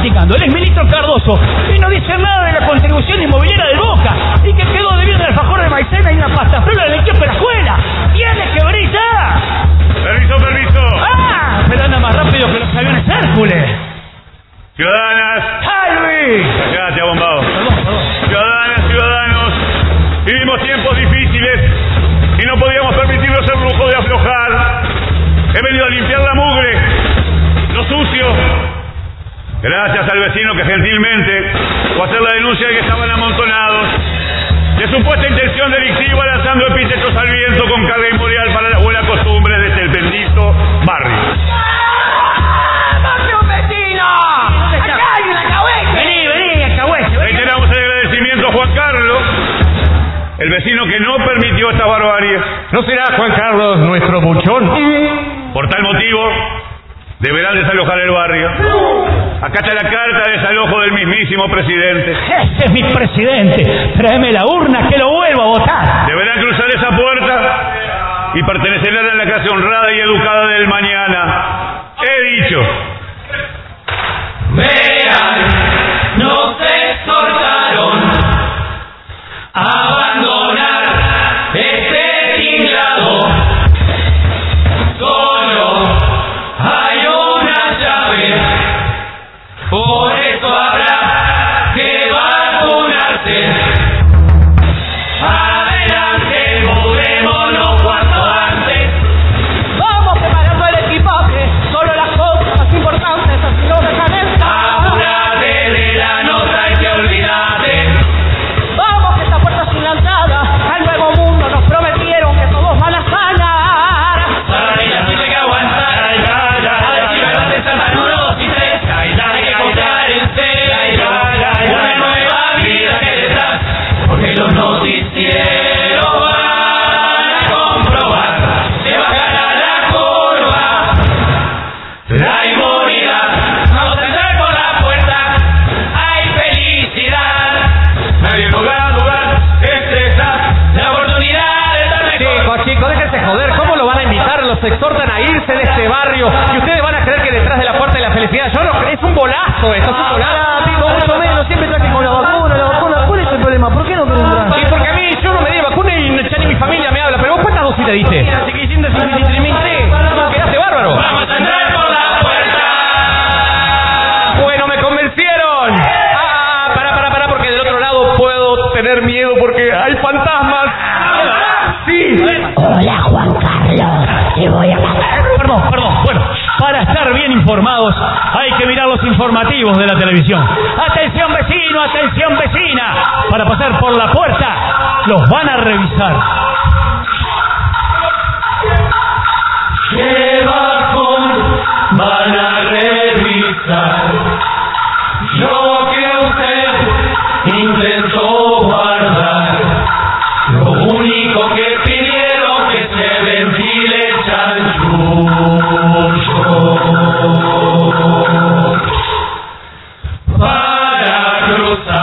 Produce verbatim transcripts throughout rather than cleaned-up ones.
comunicando el exministro Cardoso y no dice nada de la contribución inmobiliaria del Boca y que quedó debiendo el alfajor de maicena y una pasta frola del equipo de la escuela. ¡Tiene que brillar! Permiso, permiso. ¡Ah! Pero anda más rápido que los aviones Hércules. Ciudadanas. ¡Ay, Luis! Cállate, abombado. Perdón, perdón. Ciudadanas, ciudadanos, vivimos tiempos difíciles y no podíamos permitirnos el lujo de aflojar. He venido a limpiar la mugre, lo sucio. Gracias al vecino que gentilmente fue a hacer la denuncia de que estaban amontonados, de supuesta intención delictiva, lanzando epítetos al viento con carga inmorial para las buenas costumbres de este bendito barrio. Reiteramos el agradecimiento a Juan Carlos, el vecino que no permitió esta barbarie. ¿No será Juan Carlos nuestro buchón? Por tal motivo, deberán desalojar el barrio. Acá está la carta de desalojo del mismísimo presidente. Ese es mi presidente. Tráeme la urna que lo vuelvo a votar. Deberán cruzar esa puerta y pertenecerán a la clase honrada y educada del mañana. He dicho. Vean, nos exhortaron a abandonar este tinglado. Solo hay una llave, por eso habrá que vacunarse. Adelante, mudémonos cuanto antes. Vamos preparando el equipaje, solo las cosas más importantes así no dejan estar. Apúrate de la nota, hay que olvidarte. Vamos que esta puerta es una entrada al nuevo mundo, nos prometieron que todos van a sanar. Para ella tiene que aguantar. Ay, ay, ay, ay, ay, ay, salvan uno, dos y tres. Ay, hay que confiar en serio. Ay, ay, ay, una nueva vida que detrás. Porque los noticieros van a comprobar. Se bajará la curva, la inmunidad. Vamos a entrar por la puerta. Hay felicidad. Nadie podrá dudar. Es esta la oportunidad de estar mejor. Chicos, chicos, déjense joder. ¿Cómo lo van a invitar? Los exhortan a irse de este barrio. Y ustedes van a creer que detrás de la puerta de la felicidad. Yo no, es un bolazo esto, es un bolazo. Mucho menos, siempre traje con la vacuna, la vacuna. ¿Cuál es el problema? ¿Por qué no quieren entrar? Sí, porque a mí yo no me di vacuna y ya ni mi familia me habla. Pero vos, ¿cuántas dosis te diste? Mira, si quisiste cincuenta No, quedaste bárbaro. Vamos a entrar por la puerta. Bueno, me convencieron. Ah, pará, pará, pará, porque del otro lado puedo tener miedo porque hay fantasmas. Sí. Hola, Juan Carlos, te voy a matar. Perdón, perdón. Bueno, para estar bien informados hay que mirar los informativos de la televisión. Atención vecino, atención vecina. Para pasar por la puerta los van a revisar. ¿Qué bajón van a revisar? Lo que usted intentó guardar. Lo único que pidieron que se ventile el chanchullo. Para cruzar.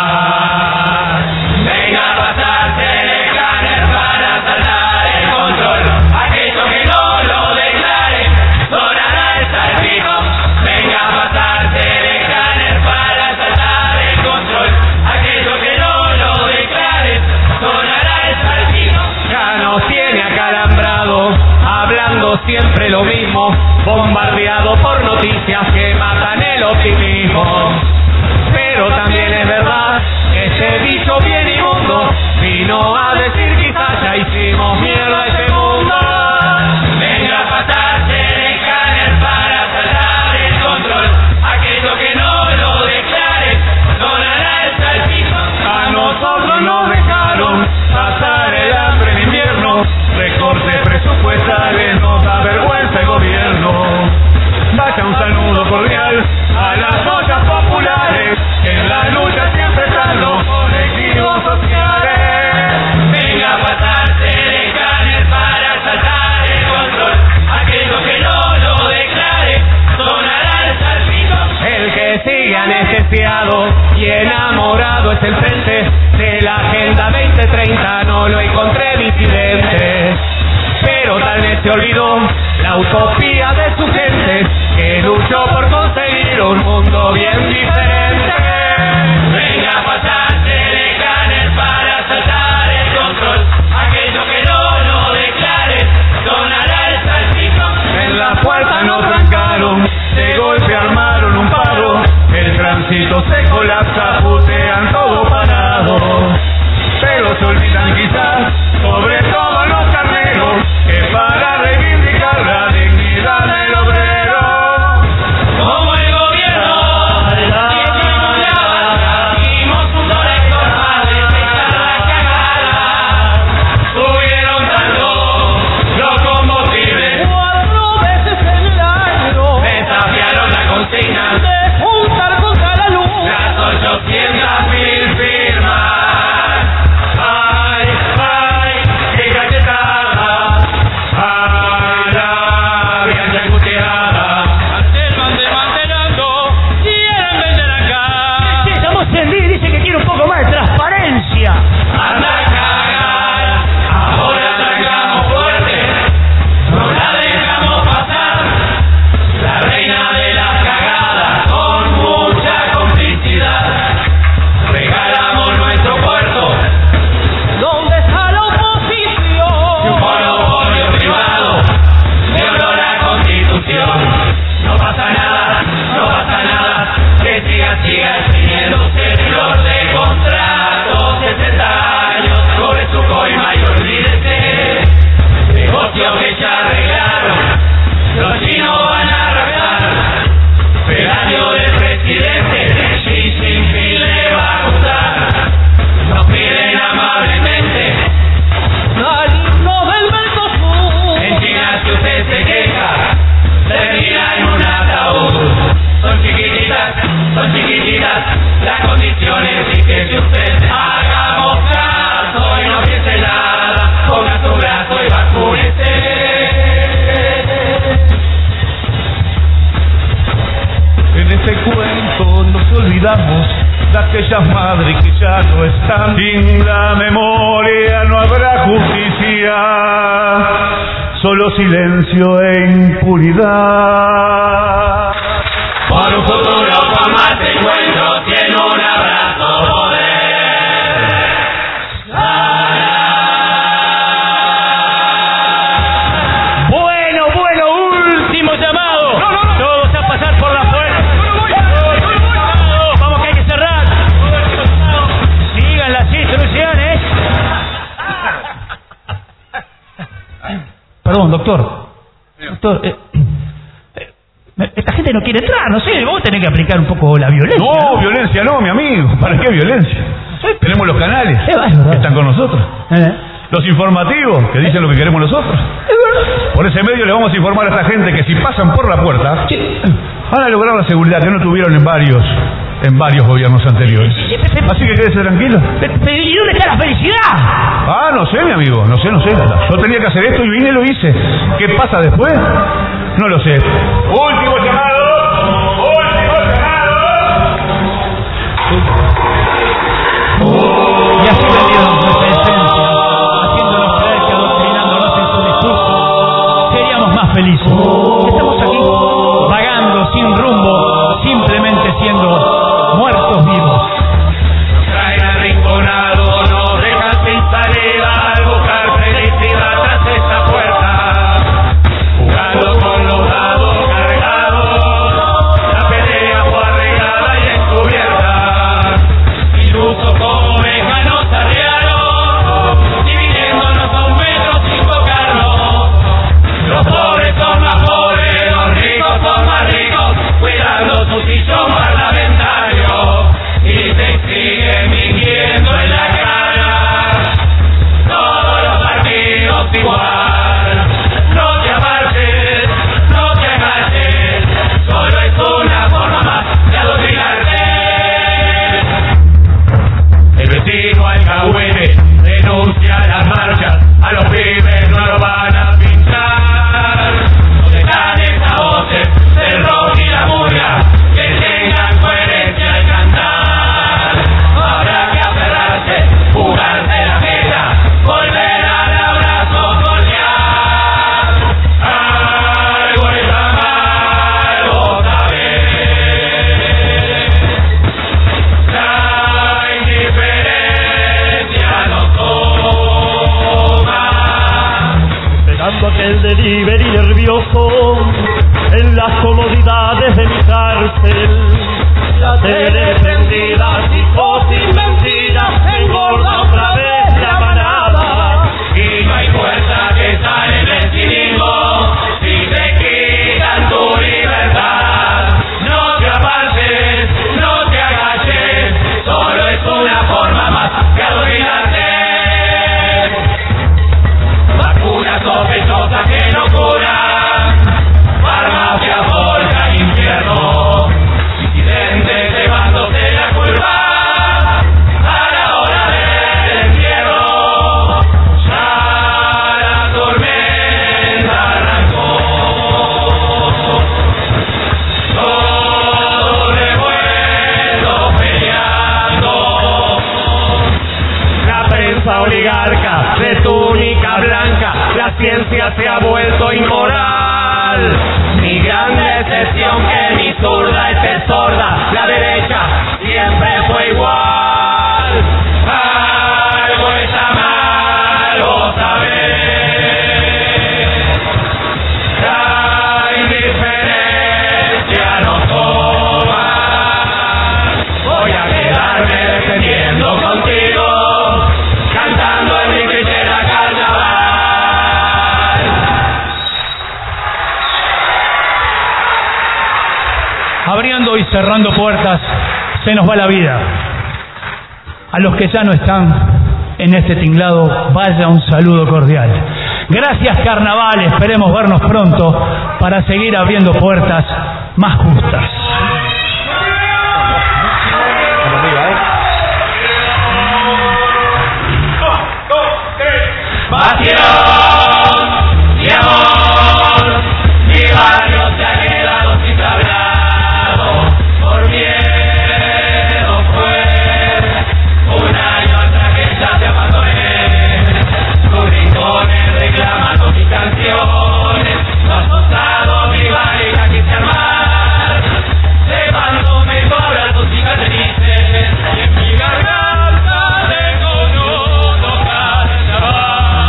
Venga a pasarse el escáner para saltar el control. Aquello que no lo declare sonará el salpico. Venga a pasarse el escáner para saltar el control. Aquello que no lo declare sonará el salpico. Ya nos tiene acalambrado, hablando siempre lo mismo, bombardeado por noticias que matan el optimismo. Pero también es verdad que ese bicho bien inmundo vino a decir quizás ya hicimos mierda a este mundo. Venga a pasarse el escáner para saltar el control. Aquello que no lo declare sonará el salpico. A nosotros nos dejaron pasar el hambre en invierno, recortes presupuestales, nos da vergüenza el gobierno. Vaya un saludo cordial a las ollas populares, que en la lucha siempre están los colectivos sociales. Venga a pasarse el escáner para saltar el control. Aquello que no lo declare sonará el salpico. El que sigue anestesiado y enamorado es el frente de la Agenda veinte treinta, no lo encontré disidente. pero tal vez se olvidó la utopía de su gente que luchó por conseguir un mundo bien diferente. Venga a pasarse de canes para saltar el control. Aquello que no lo declare sonará el salpicón. En la puerta nos trancaron, de golpe armaron un paro. El tránsito se colapsa, putean todo parado. Pero se olvidan quizás, sobre todo los carneros, que para reivindicar la dignidad del obrero, Como el gobierno tiene una banda, dimos un récord para detectar la cagada. Subieron tanto los combustibles, Cuatro veces en el año desafiaron la consigna, de juntar contra la luz. las ochocientas mil firmas. Ay, ay, qué cachetada, ay, la bien reputeada. Antes desmantelando, quieren vender acá. Sí, estamos en D, dice que quiere un poco más de transparencia. Anda a cagar, ahora traigamos fuerte, no la dejamos pasar. La reina de las cagadas con mucha complicidad. Regalamos nuestro puerto, ¿Dónde está la oposición? monopolio privado, violó la Constitución. No pasa nada, no pasa nada, que siga, siga exprimiéndose flor de contrato. sesenta años, cobre su coima y olvídese. Negocio que ya arreglaron, los chinos van a arrasar. Pedaño del presidente, Xi Jinping le va a gustar. Nos piden amablemente, Salimos del Mercosur. en China si usted se queja, termina en un ataúd. Son chiquititas, son chiquititas, las condiciones y que si usted hagamos caso y no piense nada, ponga su brazo y vacúnese. en ese cuento nos olvidamos de aquellas madres que ya no están. Sin la memoria no habrá justicia, solo silencio e impunidad. Por un futuro con más encuentros y en un abrazo poder. Bueno, bueno, último llamado. Todos a pasar por la puerta. Vamos que hay que cerrar. Sigan las instrucciones. Perdón, doctor. Doctor, eh, eh, esta gente no quiere entrar, no sé, vos tenés que aplicar un poco la violencia. No, violencia no, mi amigo. ¿Para qué violencia? Tenemos los canales Es verdad. que están con nosotros. Eh, Los informativos que dicen lo que queremos nosotros. Por ese medio le vamos a informar a esta gente que si pasan por la puerta van a lograr la seguridad que no tuvieron en varios en varios gobiernos anteriores. Así que quédese tranquilo. Pero, pero, ¿y dónde está la felicidad? Ah, no sé, mi amigo, no sé, no sé. Yo tenía que hacer esto y vine y lo hice. ¿Qué pasa después? No lo sé. Último llamado. Último llamado. Y así vendieron nuestra esencia, haciéndonos creer que adoctrinándonos en su discurso seríamos más felices. Estamos aquí, vagando sin rumbo, simplemente siendo muertos vivos. Traen arrinconado, no dejan sin salida al buscar felicidad tras esta puerta. Jugando con los dados cargados, la pelea fue arreglada y encubierta. Ilusos como ovejas nos arrearon, dividiéndonos a un metro sin tocarnos. Los pobres son más pobres, los ricos son más ricos, cuidando su sillón parlamentario. Y te siguen mintiendo en la cara, todos los partidos igual. No te apartes, no te agaches, solo es una forma más de adoctrinarte. El vecino alcahuete denuncia las marchas, a los pibes no lo van a pinchar. No dejan esas voces del rock y la murga, que tenga Seré prendidas y sin mentiras, engorda otra vez la manada. Y no hay fuerza que sale en el cinismo si te quitan tu libertad. No te apartes, no te agaches, solo es una forma más que adorarte. Vacunas sospechosas que no curan, farmacia forja el infierno, disidentes llevándose la curva a la hora del entierro. Ya la tormenta arrancó, todo revuelto peleando. La prensa oligarca de túnica blanca, la ciencia se ha vuelto inmoral. Mi gran decepción que mi zurda esté sorda, la derecha siempre fue igual. Algo está mal, vos sabés. La indiferencia nos toma. Voy a quedarme defendiendo contigo, cantando en mi trinchera carnaval. Abriendo y cerrando puertas, se nos va la vida. A los que ya no están en este tinglado, vaya un saludo cordial. Gracias, carnaval, esperemos vernos pronto para seguir abriendo puertas más justas. Pasión y amor, mi barrio se ha quedado sin tablado, por miedo fue un año hasta que ya te abandoné. Tus rincones reclamando mis canciones, no has usado mi varita, quise armar, llevándome todas tus cicatrices, y en mi garganta tengo un nudo carnaval.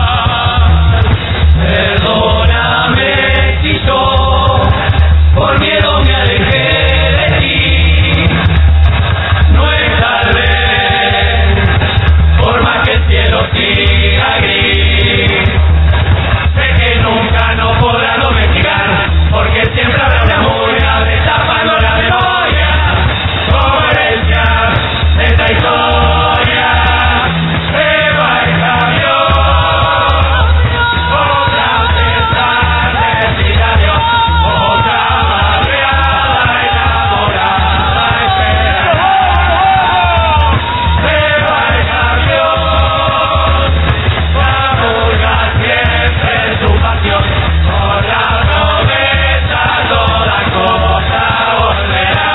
Perdóname si yo por miedo me alejé de ti. No es tarde, por más que el cielo siga gris. Sé que nunca nos podrá domesticar, porque siempre habrá una murga destapando la memoria, como herencia de esta historia. Se va el camión, otra pesada desfilación, otra barriada enamorada espera. Se va el camión, la murga siempre en su pasión, por la promesa toda cosa volverá.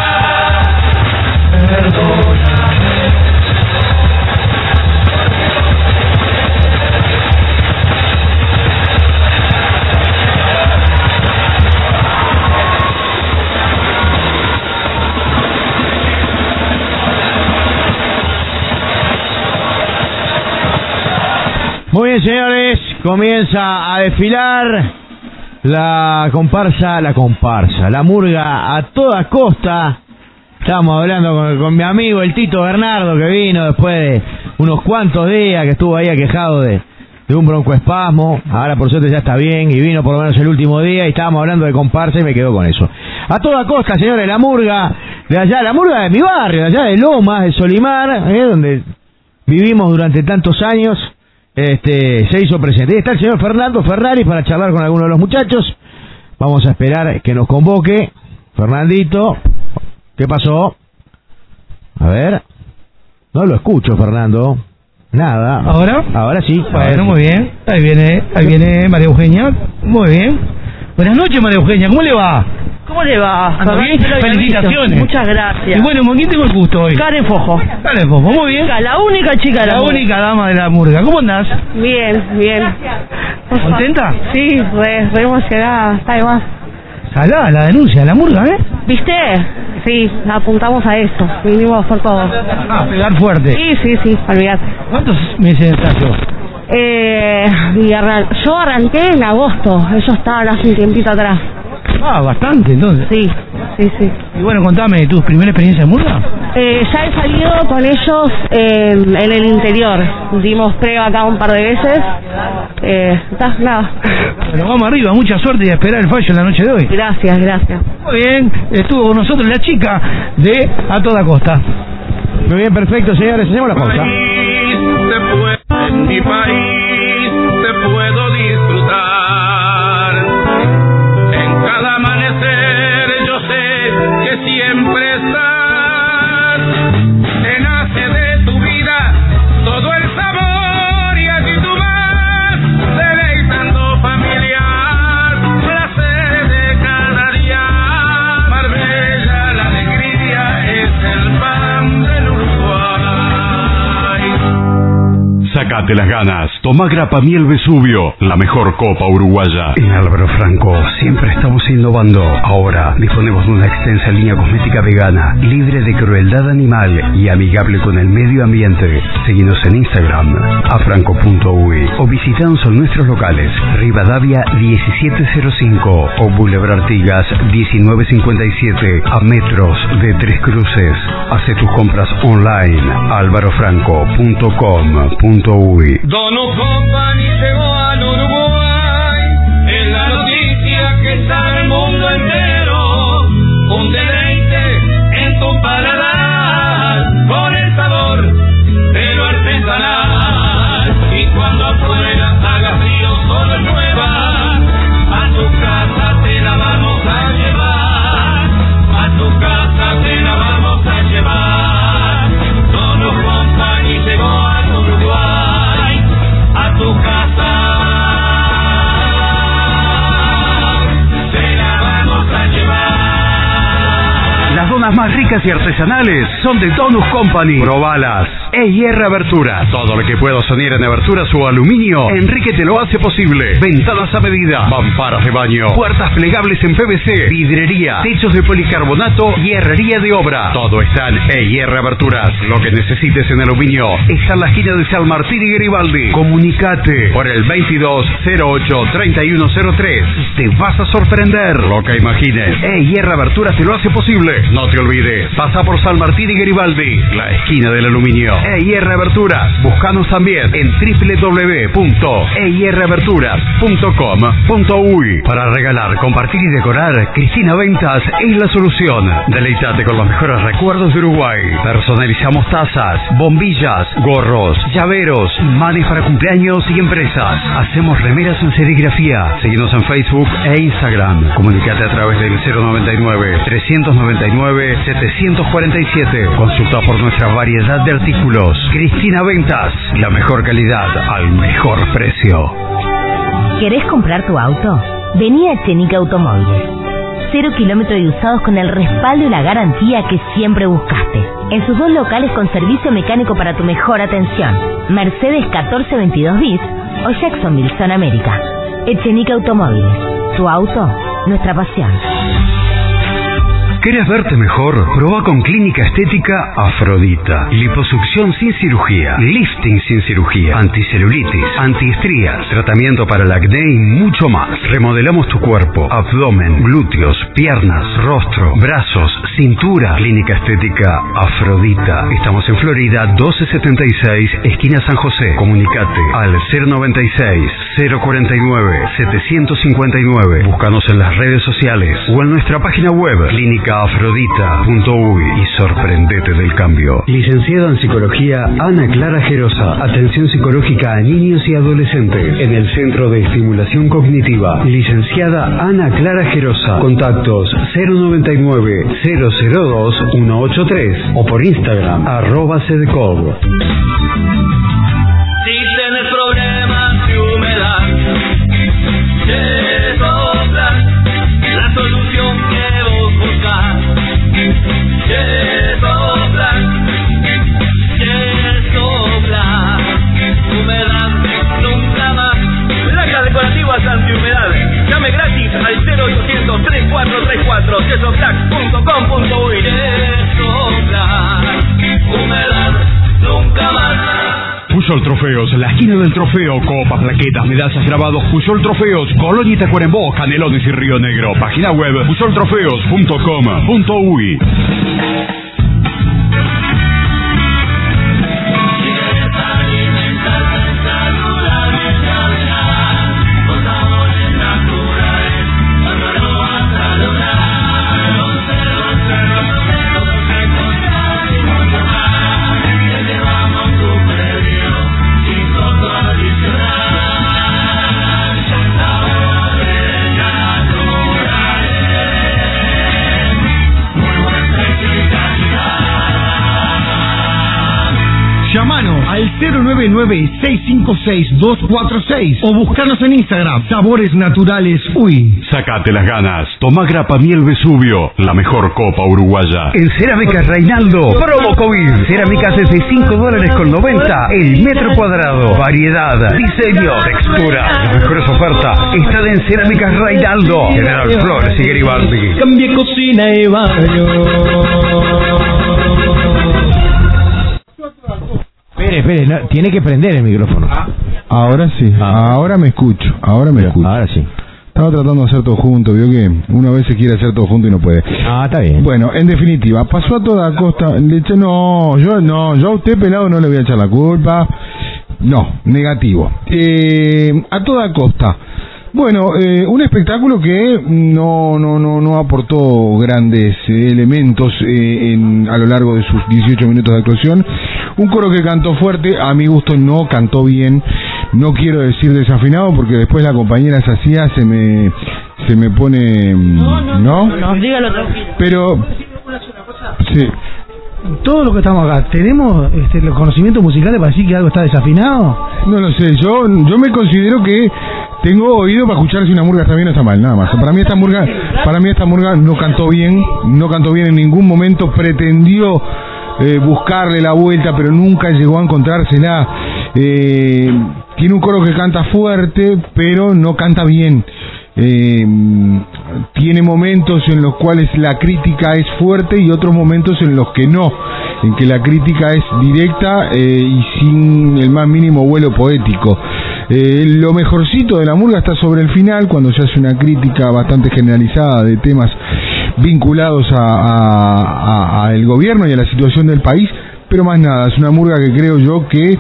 Perdóname. Muy bien, señores, comienza a desfilar la comparsa, la comparsa, la murga a toda costa. Estábamos hablando con, con mi amigo el Tito Bernardo, que vino después de unos cuantos días, que estuvo ahí aquejado de, de un broncoespasmo. Ahora por suerte ya está bien y vino por lo menos el último día y estábamos hablando de comparsa y me quedo con eso. A toda costa, señores, la murga de allá, la murga de mi barrio, de allá de Lomas, de Solimar, ¿eh? Donde vivimos durante tantos años. Este, se hizo presente. Ahí está el señor Fernando Ferrari para charlar con algunos de los muchachos. Vamos a esperar que nos convoque. Fernandito, ¿qué pasó? A ver. No lo escucho, Fernando. Nada. ¿Ahora? Ahora sí. Bueno, muy bien. Ahí viene, ahí viene María Eugenia. Muy bien. Buenas noches, María Eugenia. ¿Cómo le va? ¿Cómo le va? ¿Anda bien? Felicitaciones. Muchas gracias. Y bueno, ¿con quién tengo el gusto hoy? Karen Fojo. Karen Fojo, muy bien. La única chica de la, La murga. única dama de la murga. ¿Cómo andás? Bien, bien. ¿Contenta? Sí, re, re emocionada. Está de más. Salada la denuncia de la murga, ¿eh? ¿Viste? Sí, apuntamos a esto. Vinimos por todo. Ah, pegar fuerte. Sí, sí, sí, olvídate. ¿Cuántos meses estás yo? Eh, y arran- yo arranqué en agosto. Ellos estaban hace un tiempito atrás. Ah, bastante, entonces. Sí, sí, sí. Y bueno, contame, ¿tu primera experiencia en murga? Eh, ya he salido con ellos eh, en el interior. Dimos prueba acá un par de veces. Eh, está, nada. Bueno, vamos arriba, mucha suerte y a esperar el fallo en la noche de hoy. Gracias, gracias. Muy bien, estuvo con nosotros la chica de A Toda Costa. Muy bien, perfecto, señores, hacemos la pausa. En mi país te puedo disfrutar. En cada amanecer yo sé que siempre estás. Te nace de tu vida todo el sabor y así tú vas deleitando familiar. Placer de cada día. Marbella, la alegría es el pan del Uruguay. Sácate las ganas. Toma Grapa Miel Vesubio, la mejor copa uruguaya. En Álvaro Franco siempre estamos innovando. Ahora disponemos de una extensa línea cosmética vegana, libre de crueldad animal y amigable con el medio ambiente. Seguinos en Instagram, afranco punto uy, o visitanos en nuestros locales, Rivadavia diecisiete cero cinco o Boulevard Artigas diecinueve cincuenta y siete, a metros de Tres Cruces. Hace tus compras online, álvaro franco punto com punto uy. Dono Company llegó al Uruguay, es la noticia que está en el mundo entero. Un deleite en tu paladar, con el sabor de lo artesanal. Y cuando afuera haga frío, solo llueva, a tu casa te la vamos a llevar. A tu casa te la vamos a llevar. Dono Company llegó al Uruguay, a tu casa te la vamos a llevar. Las donas más ricas y artesanales son de Donus Company. Probalas. E I R Abertura. Todo lo que puedo soñar en aberturas o aluminio, Enrique te lo hace posible. Ventanas a medida, mamparas de baño, puertas plegables en P V C, vidrería, techos de policarbonato y herrería de obra. Todo está en E I R Aberturas. Lo que necesites en aluminio está en la esquina de San Martín y Garibaldi. Comunicate por el veintidós cero ocho treinta y uno cero tres. Te vas a sorprender. Lo que imagines, E I R Aberturas te lo hace posible. No te olvides, pasa por San Martín y Garibaldi, la esquina del aluminio. E I R Aberturas. Búscanos también en doble u doble u doble u punto e i r aberturas punto com punto uy. Para regalar, compartir y decorar, Cristina Ventas es la solución. Deleitate con los mejores recuerdos de Uruguay. Personalizamos tazas, bombillas, gorros, llaveros, imanes para cumpleaños y empresas. Hacemos remeras en serigrafía. Seguinos en Facebook e Instagram. Comunicate a través del cero noventa y nueve, trescientos noventa y nueve, setecientos cuarenta y siete. Consulta por nuestra variedad de artículos. Cristina Ventas, la mejor calidad al mejor precio. ¿Querés comprar tu auto? Vení a Chenica Automóviles. Cero kilómetros y usados con el respaldo y la garantía que siempre buscaste. En sus dos locales con servicio mecánico para tu mejor atención. Mercedes catorce veintidós bis o Jacksonville, Zona América. Chenica Automóviles. Tu auto, nuestra pasión. ¿Querés verte mejor? Proba con Clínica Estética Afrodita. Liposucción sin cirugía, lifting sin cirugía, anticelulitis, antiestrías, tratamiento para el acné y mucho más. Remodelamos tu cuerpo, abdomen, glúteos, piernas, rostro, brazos, cintura. Clínica Estética Afrodita. Estamos en Florida doce setenta y seis, esquina San José. Comunicate al cero noventa y seis, cero cuarenta y nueve, setecientos cincuenta y nueve. Búscanos en las redes sociales o en nuestra página web clínica afrodita punto uy y sorprendete del cambio. Licenciada en Psicología Ana Clara Gerosa. Atención psicológica a niños y adolescentes en el Centro de Estimulación Cognitiva. Licenciada Ana Clara Gerosa. Contactos cero noventa y nueve, cero cero dos, uno ocho tres o por Instagram arroba cdcog. Si tienes problemas de humedad, de soplar, la solución que vos buscas, que soplar, que soplar, humedad nunca más. Placa decorativas antihumedad. Llame gratis al cero ochocientos, treinta y cuatro treinta y cuatro, quesoplax punto com punto uy. Que soplar, humedad nunca más. Puyol Trofeos, la esquina del trofeo, copas, plaquetas, medallas, grabados. Puyol Trofeos, Colonia y Tacuarembó, Canelones y Río Negro. Página web puyol trofeos punto com punto uy. Llamanos al cero nueve nueve, seis cinco seis, dos cuatro seis o buscarnos en Instagram, Sabores Naturales Uy. Sacate las ganas. Tomá grapa miel Vesubio, la mejor copa uruguaya. En Cerámicas Reinaldo, promo COVID. Cerámica a sesenta y cinco dólares con noventa el metro cuadrado. Variedad, diseño, textura. Las mejores ofertas están en Cerámicas Reinaldo. General Flores y Garibaldi. Cambie cocina y baño. Espere, espere, no, tiene que prender el micrófono. Ahora sí, ah. ahora me escucho, ahora me Pero, escucho. Ahora sí. Estaba tratando de hacer todo junto, vio que una vez se quiere hacer todo junto y no puede. Ah, está bien. Bueno, en definitiva, pasó a toda costa. Le eché, no, yo no, yo a usted pelado no le voy a echar la culpa. No, negativo. Eh, a toda costa. Bueno, eh, un espectáculo que no no no no aportó grandes eh, elementos eh, en, a lo largo de sus dieciocho minutos de actuación. Un coro que cantó fuerte, a mi gusto no cantó bien. No quiero decir desafinado porque después la compañera Sacía se me se me pone, No, no, ¿no? no, no, dígalo tranquilo. Pero sí. Todo lo que estamos acá, ¿tenemos este, los conocimientos musicales para decir que algo está desafinado? No lo sé, yo yo me considero que tengo oído para escuchar si una murga está bien o está mal, nada más. Para mí esta murga, para mí esta murga no cantó bien, no cantó bien en ningún momento, pretendió eh, buscarle la vuelta, pero nunca llegó a encontrársela. Eh, tiene un coro que canta fuerte, pero no canta bien. Eh, tiene momentos en los cuales la crítica es fuerte y otros momentos en los que no, en que la crítica es directa eh, y sin el más mínimo vuelo poético. Eh, lo mejorcito de la murga está sobre el final, cuando se hace una crítica bastante generalizada de temas vinculados a, a, a, a el gobierno y a la situación del país, pero más nada, es una murga que creo yo que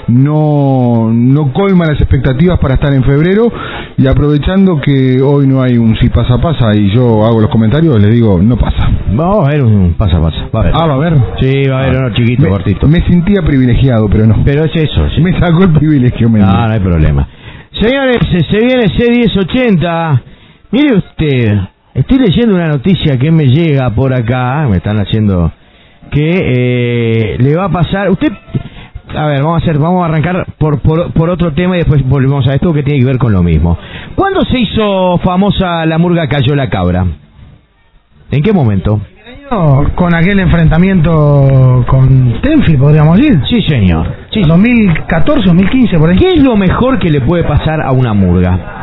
no, no colma las expectativas para estar en febrero, y aprovechando que hoy no hay un si pasa pasa y yo hago los comentarios, les digo, no pasa. Vamos a ver un pasa pasa. Va a ver. Ah, va a ver. Sí, va a haber uno chiquito, me, cortito. Me sentía privilegiado, pero no. Pero es eso. Sí. Me sacó el privilegio. No, no, no hay problema. Señores, se viene C diez ochenta. Mire usted, estoy leyendo una noticia que me llega por acá, me están haciendo, que eh, le va a pasar. Usted, a ver, vamos a hacer, vamos a arrancar por, por por otro tema y después volvemos a esto que tiene que ver con lo mismo. ¿Cuándo se hizo famosa la murga Cayó la Cabra? ¿En qué momento? Con aquel enfrentamiento con Tenfi, podríamos decir. Sí, señor. Sí. dos mil catorce, dos mil quince, por ahí. ¿Qué es lo mejor que le puede pasar a una murga?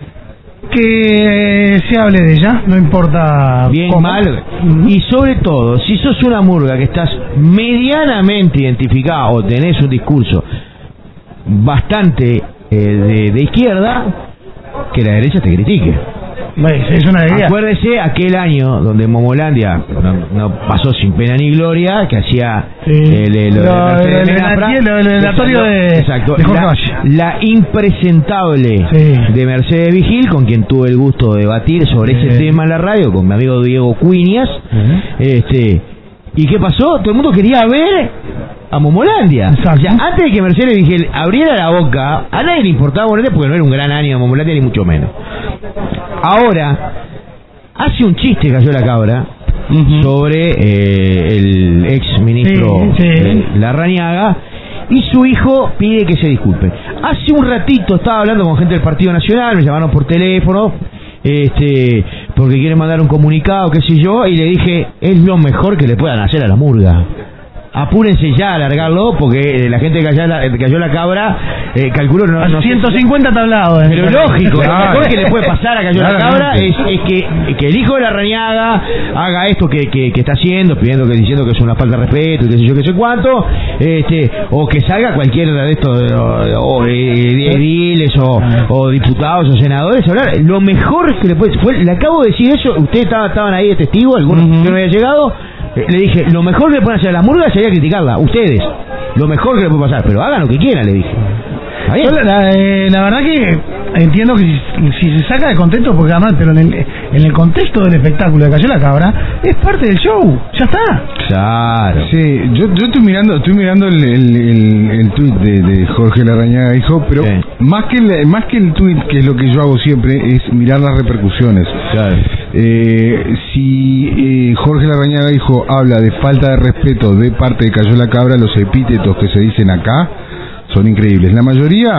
Que se hable de ella, no importa bien, cómo. mal, y sobre todo, si sos una murga que estás medianamente identificada o tenés un discurso bastante eh, de, de izquierda, que la derecha te critique. Es una alegría. Acuérdese aquel año donde Momolandia no, no pasó sin pena ni gloria, que hacía sí. el, el, lo, lo, el, el, el relatorio de, exacto, de Jorge la, Valle. La impresentable sí. de Mercedes Vigil, con quien tuve el gusto de debatir sobre sí. ese tema en la radio, con mi amigo Diego Cuinias. Uh-huh. este ¿Y qué pasó? Todo el mundo quería ver a Momolandia. O sea, antes de que Mercedes Vigil abriera la boca, a nadie le importaba Momolandia porque no era un gran año de Momolandia, ni mucho menos. Ahora, hace un chiste, Cayó la Cabra, uh-huh. sobre eh, el ex ministro sí, sí. Eh, Larrañaga, y su hijo pide que se disculpe. Hace un ratito estaba hablando con gente del Partido Nacional, me llamaron por teléfono, este porque quieren mandar un comunicado, qué sé yo, y le dije, es lo mejor que le puedan hacer a la murga. apúrense ya a largarlo, porque la gente que cayó la, que cayó la cabra, eh, calculo no, no ciento cincuenta tablados. Pero lógico, claro. lo mejor que le puede pasar a Cayó la Cabra es, es que, que el hijo de la Rañaga haga esto que, que, que está haciendo, pidiendo que diciendo que es una falta de respeto y qué sé yo, qué sé cuánto, este, o que salga cualquiera de estos o, o ediles o, o diputados o senadores a hablar. Lo mejor que le puede, fue, le acabo de decir eso, ustedes estaban, estaban ahí de testigo, algunos uh-huh. que no había llegado. Le dije, lo mejor que le pueden hacer a las murgas sería criticarla, ustedes. Lo mejor que le puede pasar, pero hagan lo que quieran, le dije. La, la, eh, la verdad que entiendo que si, si se saca de contexto, porque además, pero en el, en el contexto del espectáculo de Cayó la Cabra, es parte del show, ya está. Claro. Sí, yo, yo estoy mirando estoy mirando el, el, el, el tuit de, de Jorge Larrañaga, hijo, pero sí. más que el, más que el tuit, que es lo que yo hago siempre, es mirar las repercusiones. Claro. Eh, si eh, Jorge Larrañaga, hijo, habla de falta de respeto de parte de Cayó la Cabra, los epítetos que se dicen acá son increíbles. La mayoría,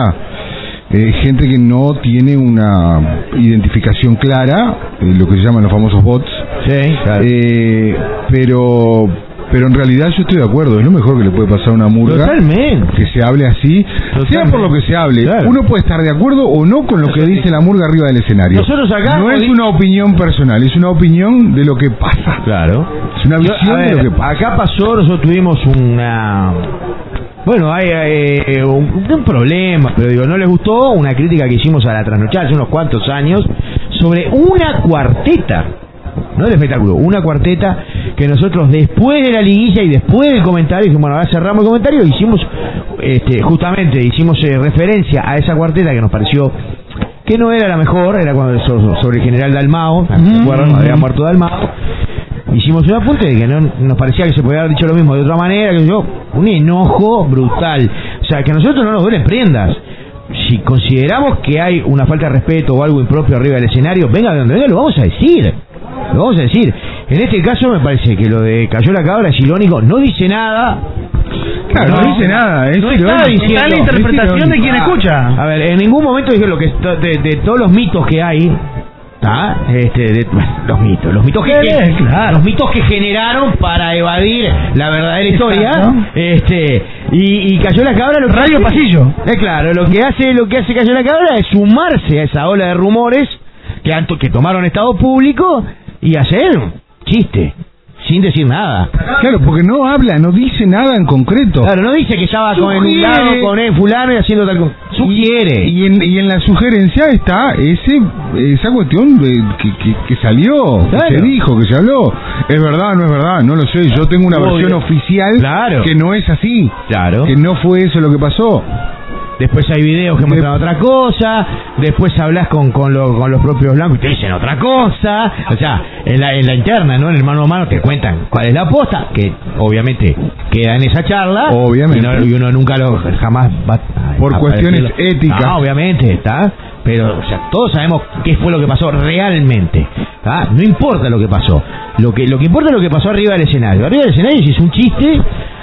eh, gente que no tiene una identificación clara, eh, lo que se llaman los famosos bots. Sí, claro. Eh, pero, pero en realidad yo estoy de acuerdo, es lo mejor que le puede pasar a una murga. Totalmente. Que se hable así, Totalmente. sea por lo que se hable. Claro. Uno puede estar de acuerdo o no con lo que dice la murga arriba del escenario. Nosotros acá no es una opinión personal, es una opinión de lo que pasa. Claro. Es una visión yo, ver, de lo que pasa. Acá pasó, nosotros tuvimos una... Bueno, hay, hay un, un problema, pero digo, no les gustó una crítica que hicimos a la trasnochada hace unos cuantos años sobre una cuarteta, no el espectáculo, una cuarteta que nosotros después de la liguilla y después del comentario, dijimos, bueno, ahora cerramos el comentario, hicimos, este, justamente, hicimos eh, referencia a esa cuarteta que nos pareció que no era la mejor, era cuando sobre el general Dalmao, ¿se acuerdan? Mm-hmm. Había muerto Dalmao. Hicimos un apunte de que no nos parecía que se podía haber dicho lo mismo de otra manera, que yo, un enojo brutal. O sea, que a nosotros no nos duelen prendas. Si consideramos que hay una falta de respeto o algo impropio arriba del escenario, venga de donde venga, lo vamos a decir. Lo vamos a decir. En este caso me parece que lo de Cayó la Cabra es irónico, no dice nada. Claro, no, no dice nada. Es no está diciendo. Está la interpretación de quien escucha. A ver, en ningún momento dije lo que de, de todos los mitos que hay. ¿Ah? Este, de, los mitos, los mitos que, que claro. los mitos que generaron para evadir la verdadera historia, ¿no? este, y, y Cayó la Cabra lo que Radio hace, Pasillo. Eh, claro, lo que hace, lo que hace Cayó la Cabra es sumarse a esa ola de rumores que han, que tomaron estado público y hacer chiste. Sin decir nada. Claro, porque no habla, no dice nada en concreto. Claro, no dice que estaba con el lado, con el fulano y haciendo tal cosa. Sugiere. Y, y, en, y en la sugerencia está ese esa cuestión de, que, que, que salió, claro. que se dijo, que se habló. ¿Es verdad o no es verdad? No lo sé. Yo tengo una Obvio. versión oficial claro. que no es así. Claro. Que no fue eso lo que pasó. Después hay videos que muestran otra cosa, después hablas con con, lo, con los propios blancos y te dicen otra cosa, o sea, en la, en la interna, ¿no? En el mano a mano te cuentan cuál es la aposta, que obviamente queda en esa charla, obviamente, y, no, y uno nunca lo jamás va por a, cuestiones a éticas. Ah, obviamente, ¿está? Pero o sea, todos sabemos qué fue lo que pasó realmente, ¿tá? No importa lo que pasó, lo que lo que importa es lo que pasó arriba del escenario. Arriba del escenario es un chiste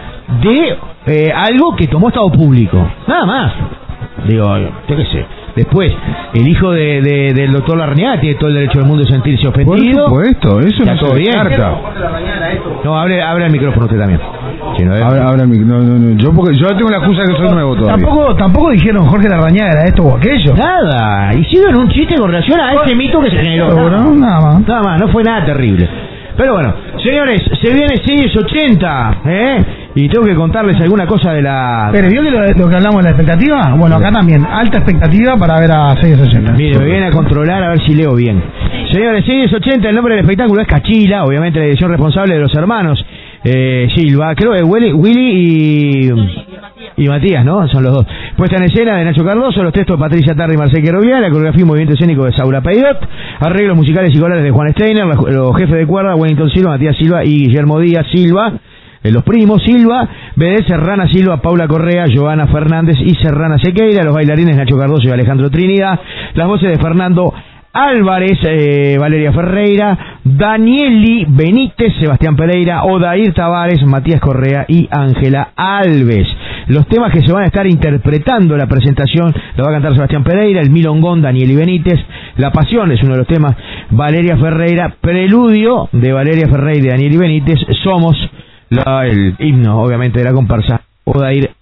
de eh, algo que tomó estado público, nada más. Digo, yo qué sé. Después, el hijo de, de, del doctor Larrañaga tiene todo el derecho del mundo de sentirse ofendido. Por supuesto, eso está no todo se bien. descarta. No, abre, abre el micrófono usted también. Si no, abra, abra el micrófono. No, no, no. Yo, porque yo tengo la excusa que soy nuevo todavía. Tampoco, tampoco dijeron Jorge Larrañaga era esto o aquello. Nada. Hicieron un chiste con relación a ese mito que se generó. Pero, nada, nada más. Nada más, no fue nada terrible. Pero bueno, señores, se viene seis ochenta, ¿eh? Y tengo que contarles alguna cosa de la... Pero ¿vio que lo, lo que hablamos de la expectativa? Bueno, acá también, alta expectativa para ver a seis ochenta. Mire, me viene a controlar a ver si leo bien. Señores, seis ochenta, el nombre del espectáculo es Cachila, obviamente la dirección responsable de los hermanos eh, Silva, creo que Willy, Willy y... y Matías, ¿no? Son los dos. Puesta en escena de Nacho Cardoso, los textos de Patricia Tarri y Marcel Querovia, la coreografía y movimiento escénico de Saura Peidot, arreglos musicales y corales de Juan Steiner, los jefes de cuerda, Wellington Silva, Matías Silva y Guillermo Díaz Silva, los primos Silva, B D Serrana Silva, Paula Correa, Joana Fernández y Serrana Sequeira, los bailarines Nacho Cardoso y Alejandro Trinidad, las voces de Fernando Álvarez, eh, Valeria Ferreira, Danieli Benítez, Sebastián Pereira, Odair Tavares, Matías Correa y Ángela Alves. Los temas que se van a estar interpretando en la presentación lo va a cantar Sebastián Pereira, el Milongón, Danieli Benítez, La Pasión es uno de los temas, Valeria Ferreira, Preludio de Valeria Ferreira y Danieli Benítez, Somos la, el himno, obviamente, de la comparsa, Odair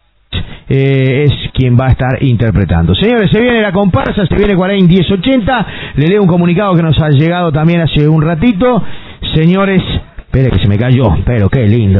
eh, es quien va a estar interpretando. Señores, se viene la comparsa, se viene Guaraín diez ochenta. Le leo un comunicado que nos ha llegado también hace un ratito. Señores, espere que se me cayó, pero qué lindo.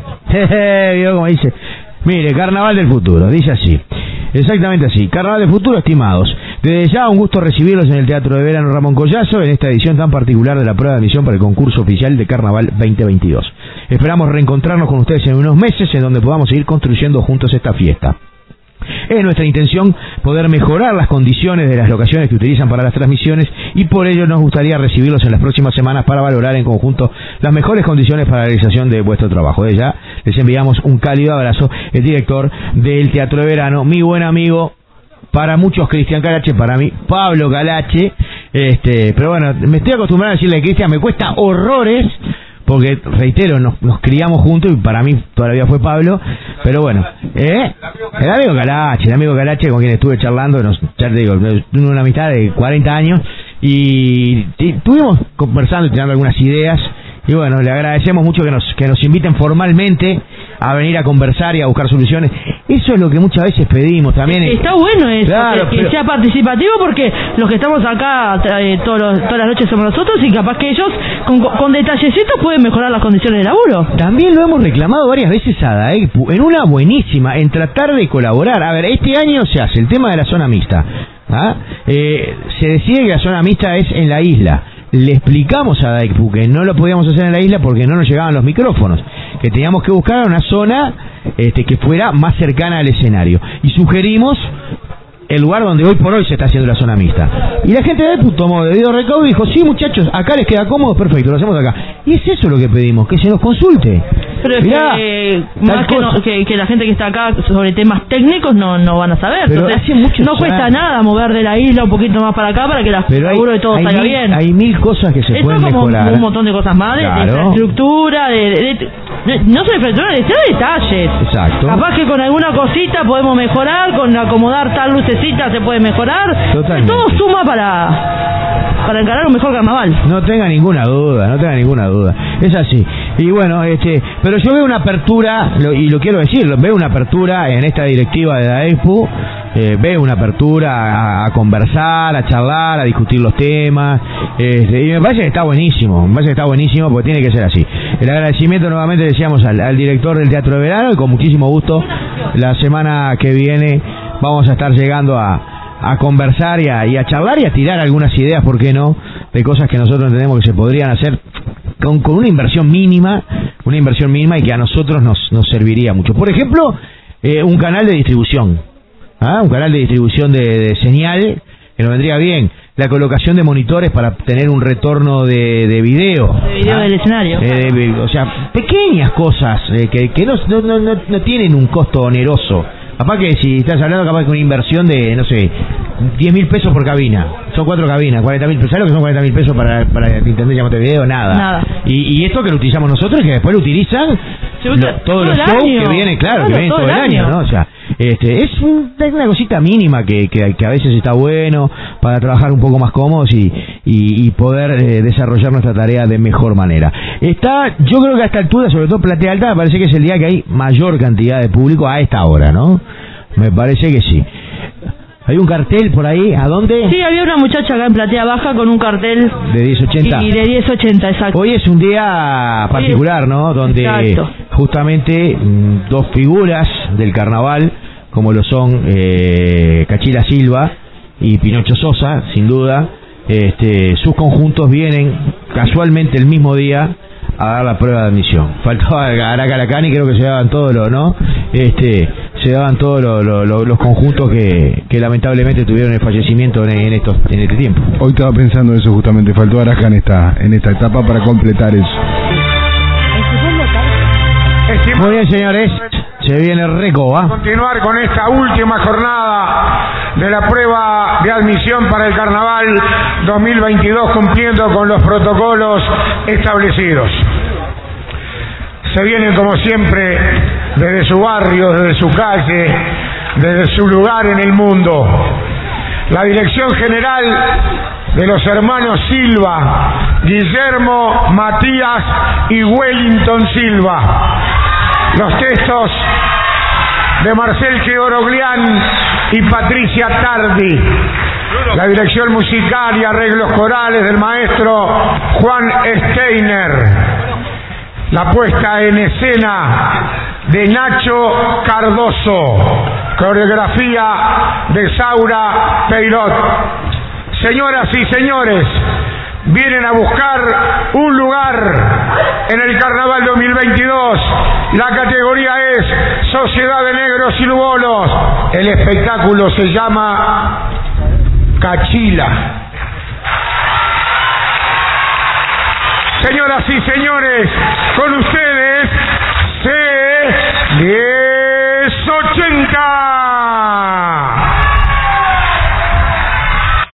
¿Vio cómo dice? Mire, Carnaval del Futuro, dice así. Exactamente así. Carnaval del Futuro, estimados. Desde ya un gusto recibirlos en el Teatro de Verano Ramón Collazo en esta edición tan particular de la prueba de admisión para el concurso oficial de Carnaval veinte veintidós. Esperamos reencontrarnos con ustedes en unos meses en donde podamos seguir construyendo juntos esta fiesta. Es nuestra intención poder mejorar las condiciones de las locaciones que utilizan para las transmisiones y por ello nos gustaría recibirlos en las próximas semanas para valorar en conjunto las mejores condiciones para la realización de vuestro trabajo. De ya les enviamos un cálido abrazo, el director del Teatro de Verano, mi buen amigo, para muchos Cristian Calache, para mí Pablo Calache, este, pero bueno, me estoy acostumbrado a decirle a Cristian, me cuesta horrores, porque reitero, nos, nos criamos juntos y para mí toda la vida fue Pablo, pero bueno, ¿eh? El amigo Calache, el amigo Calache con quien estuve charlando, nos, ya te digo, una amistad de cuarenta años y, y estuvimos conversando y tirando algunas ideas y bueno, le agradecemos mucho que nos que nos inviten formalmente a venir a conversar y a buscar soluciones. Eso es lo que muchas veces pedimos también. Está bueno eso, claro, que, que pero... sea participativo, porque los que estamos acá eh, todos los, todas las noches somos nosotros y capaz que ellos con, con detallecitos pueden mejorar las condiciones de laburo. También lo hemos reclamado varias veces a DAECPU, en una buenísima, en tratar de colaborar. A ver, este año se hace el tema de la zona mixta. ¿Ah? Eh, se decide que la zona mixta es en la isla. Le explicamos a DAECPU que no lo podíamos hacer en la isla porque no nos llegaban los micrófonos, que teníamos que buscar una zona este, que fuera más cercana al escenario. Y sugerimos el lugar donde hoy por hoy se está haciendo la zona mixta. Y la gente de DAECPU tomó debido recaudo y dijo, sí muchachos, acá les queda cómodo, perfecto, lo hacemos acá. Y es eso lo que pedimos, que se nos consulte. Pero es Mirá, que, más que, no, que, que la gente que está acá sobre temas técnicos no, no van a saber. Pero Entonces, hace mucho no cuesta nada mover de la isla un poquito más para acá para que la seguro de todo salga mil, bien. Hay mil cosas que se Eso pueden como mejorar. Un montón de cosas más, de, claro. de infraestructura, de, de, de, de, no solo infraestructura, de, de detalles. Exacto. Capaz que con alguna cosita podemos mejorar, con acomodar tal lucecita se puede mejorar. Totalmente. Todo suma para... para encarar un mejor carnaval. No tenga ninguna duda, no tenga ninguna duda. Es así. Y bueno, este, pero yo veo una apertura, lo, y lo quiero decir, veo una apertura en esta directiva de DAECPU, eh, veo una apertura a, a conversar, a charlar, a discutir los temas, este, y me parece que está buenísimo, me parece que está buenísimo porque tiene que ser así. El agradecimiento nuevamente decíamos al, al director del Teatro de Verano y con muchísimo gusto la semana que viene vamos a estar llegando a a conversar y a, y a charlar y a tirar algunas ideas, ¿por qué no?, de cosas que nosotros entendemos que se podrían hacer con, con una inversión mínima, una inversión mínima y que a nosotros nos, nos serviría mucho. Por ejemplo, eh, un canal de distribución, ¿ah? un canal de distribución de, de señal que nos vendría bien, la colocación de monitores para tener un retorno de, de video. De video ¿ah? del escenario. Eh, de, o sea, pequeñas cosas eh, que, que no, no, no, no tienen un costo oneroso. Capaz que si estás hablando capaz que una inversión de, no sé, diez mil pesos por cabina. Son cuatro cabinas, cuarenta mil pesos. ¿Sabes lo que son cuarenta mil pesos para, para internet, llamate video? Nada. Nada. Y, y esto que lo utilizamos nosotros y que después lo utilizan lo, todos todo los shows año. que vienen, claro, claro que vienen todo, todo el año, año, ¿no? O sea, este, es, un, es una cosita mínima que, que, que a veces está bueno para trabajar un poco más cómodos y, y, y poder eh, desarrollar nuestra tarea de mejor manera. Está, yo creo que a esta altura, sobre todo Platea Alta, me parece que es el día que hay mayor cantidad de público a esta hora, ¿no? Me parece que sí. ¿Hay un cartel por ahí? ¿A dónde? Sí, había una muchacha acá en Platea Baja con un cartel de diez ochenta. Y de diez ochenta, exacto. Hoy es un día particular, ¿no? Donde exacto. justamente mmm, dos figuras del carnaval, como lo son eh, Cachila Silva y Pinocho Sosa, sin duda, este, sus conjuntos vienen casualmente el mismo día a dar la prueba de admisión. Faltaba Aracalacán y creo que se daban todos los, ¿no? Este, se daban todos los, los, los conjuntos que, que lamentablemente tuvieron el fallecimiento en, en estos en este tiempo. Hoy estaba pensando eso justamente, faltó Aracán en esta, en esta etapa para completar eso. Muy bien, señores, se viene Recoba. Continuar con esta última jornada de la prueba de admisión para el Carnaval dos mil veintidós, cumpliendo con los protocolos establecidos. Se vienen, como siempre, desde su barrio, desde su calle, desde su lugar en el mundo. La Dirección General de los hermanos Silva, Guillermo, Matías y Wellington Silva. Los textos de Marcel Georoglián y Patricia Tardi. La dirección musical y arreglos corales del maestro Juan Steiner. La puesta en escena de Nacho Cardoso. Coreografía de Saura Peirot. Señoras y señores, vienen a buscar un lugar en el Carnaval dos mil veintidós. La categoría es Sociedad de Negros y Lugolos. El espectáculo se llama Cachila. Señoras y señores, con ustedes, se...